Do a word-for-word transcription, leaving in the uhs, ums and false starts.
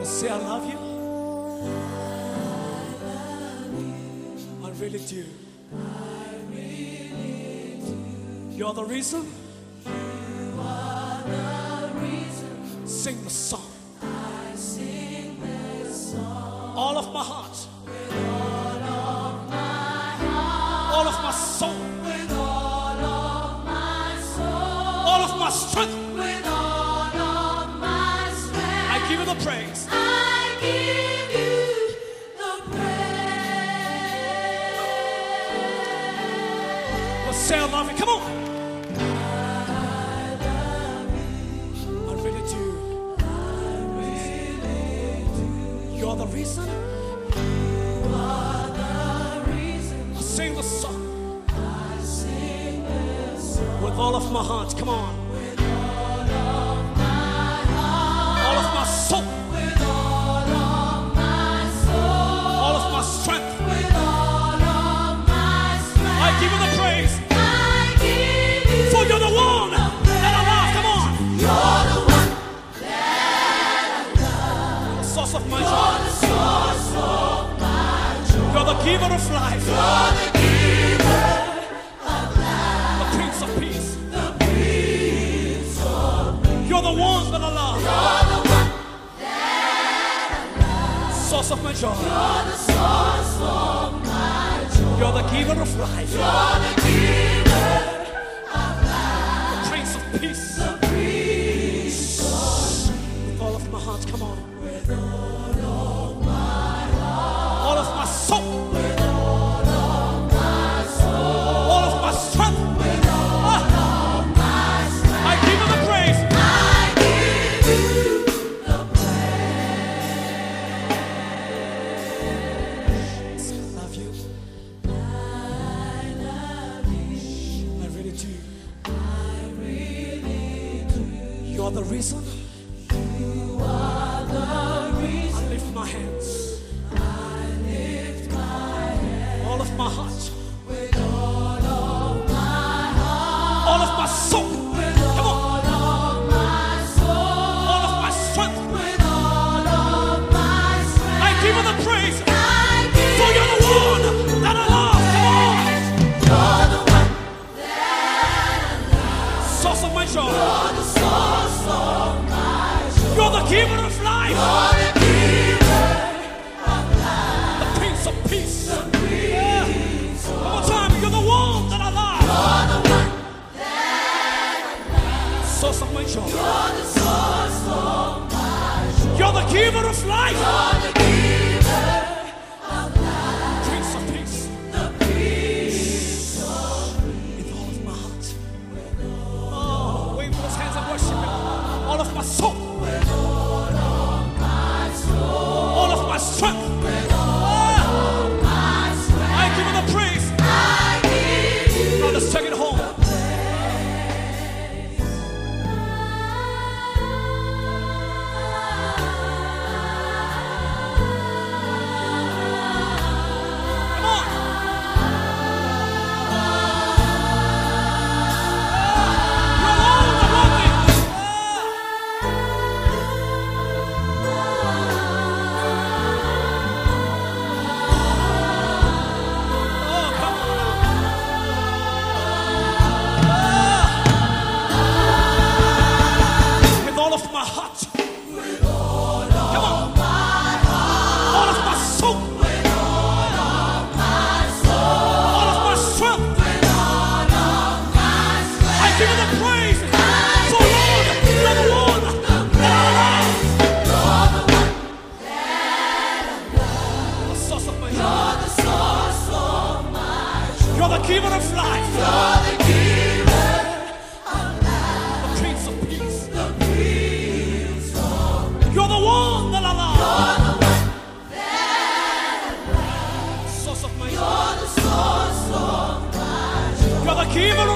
Say, I love you. I really do. You're the reason. Sing the song. All of my heart. All of my soul. All of my strength. I give you the praise. I give you the praise. Well, say I love you. Come on. I love you. I really do. I really do. You're the reason. You are the reason. I sing the song I sing this song with all of my heart. Come on. with all of my heart. All of my soul. With all of my soul. All of my strength. With all of my strength. I give you the praise. I give you For you're the one that I love. Come on. You're the one that I love. The source of my You're joy. the source of my joy. You're the giver of life. You're the giver of life. The Prince of Peace. The Prince of Peace. You're the one that I love. You're the one that I love. Source of my joy. You're the source of my joy. You're the giver of life. You're the giver of life. The Prince of Peace. The Prince of With all of my heart. Come on. With all of my heart. All of my soul. With all of my soul. All of my strength. With all Ah, of my strength. I give you the praise. I give you the praise. Say, I love you. I love you. I really do. I really do. You're the reason. You are the I reason. lift my hands. I lift my head. All of my heart. With all of my heart. All of my soul. With Come on. all of my soul. All of my strength. With all of my strength. I give you the praise. I give For you're the one that I love. Come You're the one that I love. on. Source of my joy. You're the source of my joy. You're the giver of life. You're the giver of life. The Prince of Peace. The Prince of One more time. You're the one that I love. You're the one that I love. Source of my joy. You're the source of my joy. You're the giver of life. You're the giver of life. Prince of Peace. The Prince of With all of my heart. Oh, wave those hands and worship Him. All of my soul. With all of my soul. All of my strength. With all of my strength. I give you the praise. I give you Now let's take it home. Come on. You're alone, I love you. Oh, come on now. With all of my heart. with all of Come on. my heart. All of my soul. With all of my soul. All of my strength. With all of my strength. I give you the praise. For Lord, you're the one that I love. You're the one that I love. The source of my joy. You're the source of my joy. You're the giver of life. You're the giver of life. The Prince of Peace. The Prince of You're the one that I love. You're the one that I love. The source of my joy. You're the source of my joy. You're the giver of